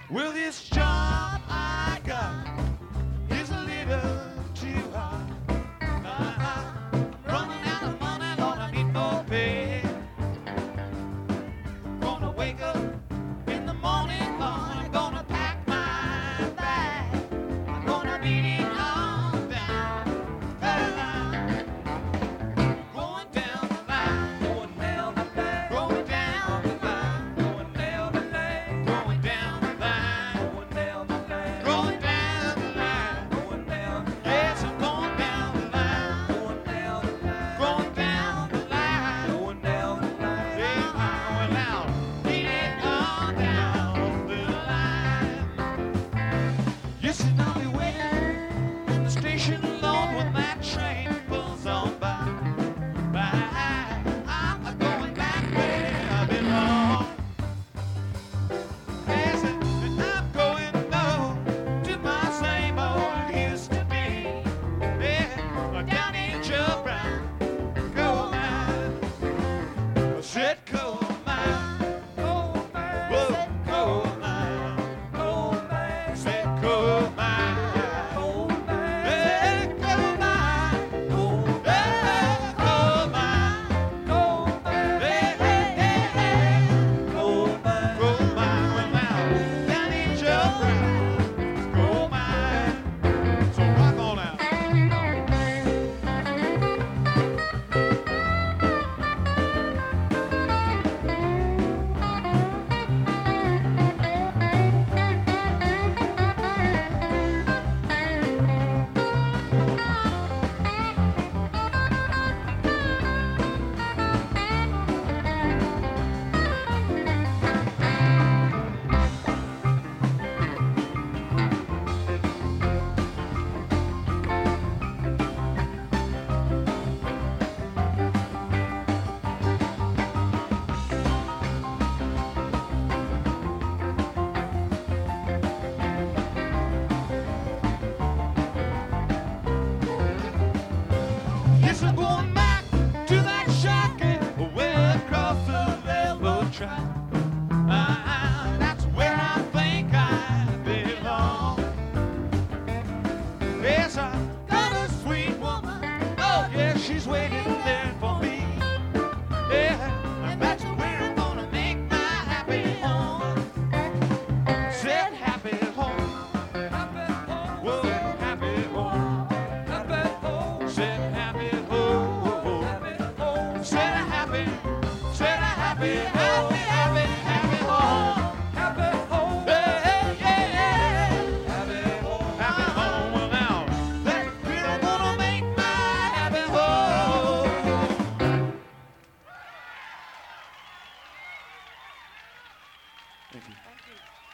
Well, this job I got is a little too hard. Running out of money, Lord, I need more pay. Gonna wake up in the morning, Lord, I'm gonna pack my bag. I'm gonna beat it on down the line. Going down the line, going down the line, going down the line, going down the line, going down the line, going down the line, going down the line, going down the line. Yes, I'm going down the line, going down the line, going down the line, going down the line. Say power loud, beat it on down the line. Yes, and I'll be waiting in the station alone when that train pulls on by. I'm going back where I belong. Yes, and I'm going to my same old used to be. Yeah, down in Joe Brown, coal mine. I said coal mine, coal mine, whoa, coal mine, coal mine, said coal mine, coal mine, yeah, coal mine, coal mine, yeah, coal mine, coal mine, hey, hey, hey, hey, coal mine, coal mine. Well now, down in Joe Brown, coal mine. So rock on out. Yes, I'm going back to that shack way across the railroad track. That's where I think I belong. Yes, I got a sweet woman. Oh, yeah, she's waiting there for me. Yeah, and that's where I'm gonna make my happy home. Said happy home. Happy home. Whoa, happy home. Happy home. Said happy home. Happy home. Said a happy, happy, happy, happy home. Happy home. Yeah, yeah, yeah. Happy home. Happy home. Well now, that's where I'm gonna make my happy home. Thank you. Thank you.